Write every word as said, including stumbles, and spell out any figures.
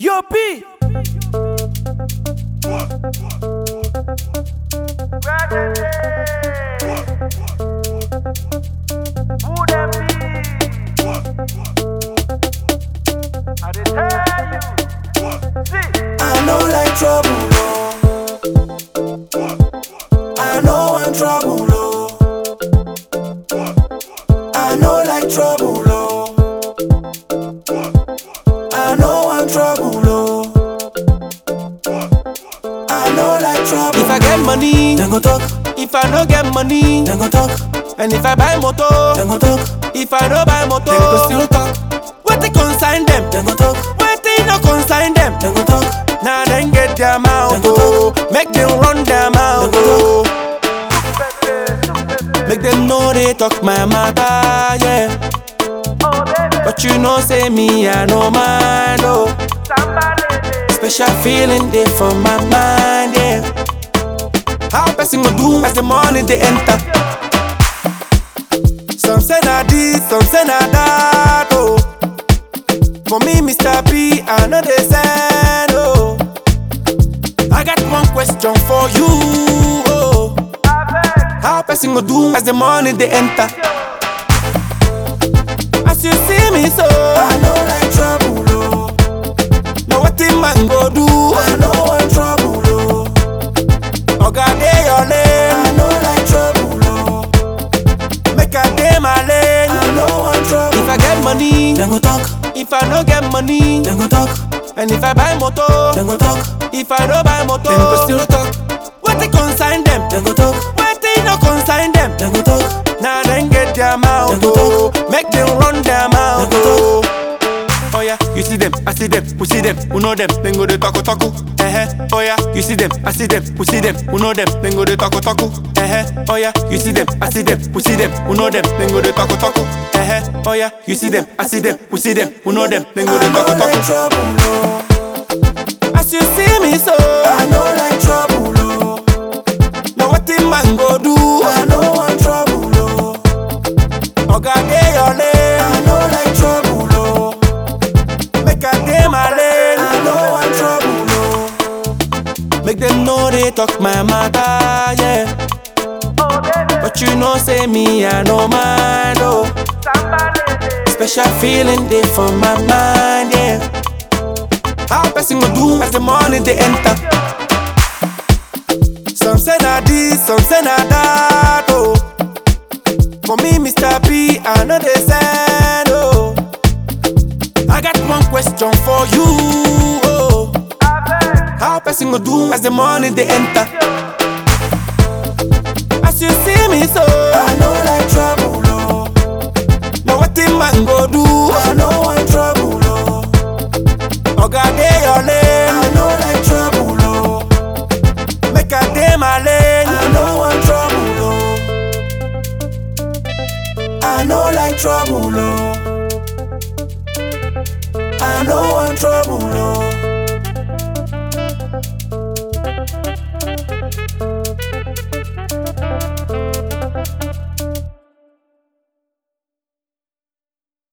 Yo, P. I know like trouble, no. I know I'm trouble, no. I know like trouble, no. I know I'm trouble, no. I know like trouble. If I get money, then go talk. if I no get money, Then go talk. and if I buy motor, Then go talk. if I no buy motor, Then go still talk. what they consign them? Then go talk. What they no consign them? Then go talk. Now then get their mouth, Then go oh. Make them run their mouth, Then go oh. Make them know they talk my matter, yeah. But you know say me, I no mind, oh. Special feeling there for my mind, yeah. How person go do as the money they enter? Some say na this, some say na that, oh. For me, Mister P, I know they send, oh. I got one question for you, oh. How person go do as the money they enter? As you see me so, I know like trouble, no. now what the man go do? I know I'm trouble, no. Oga dey your lane, I know like trouble, no. make I dey my lane. I know I'm trouble. If I get money, Then go talk. if I no get money, Then go talk. and if I buy motor, Then go talk. if I no buy motor, Then go still talk. what they consign them? Then go talk. What they no consign them? Then go talk. Now then get their mouth, Then go oh. Make them run their mouth, Then go oh. Oh yeah, you see them, I see them, we see them, who know them, then go to taco taco. Eh eh. Oh yeah, you see them, I see them, we see them, who know them, then go to taco taco. Eh eh. Oh yeah, you see them, I see them, we see them, who know them, then go to taco taco. Eh eh. Oh yeah, you see them, I see them, we see them, who know them, then go to I know taco like taco. trouble, no. As you see me so, I know like trouble, no. now what the man go do? I know I'm trouble, no. Oga dey your lane, I know like trouble, no. make I dey my lane. I know I'm trouble, no. Make them know they talk my matter, yeah. But you know say me, I no mind, oh. Special feeling there for my mind, yeah. How person go do as the money they enter? Some say na this, some say na that, oh. For me, Mister P, I know they send, oh. I got one question for you, oh. How person go do as the money they enter? As you see me so, I know like trouble, no. now what the man go do? I know I'm trouble, no. Oga dey your lane, I know like trouble, no. make I dey my lane. I know I'm trouble, no. I know like trouble, no. I know I'm trouble, no.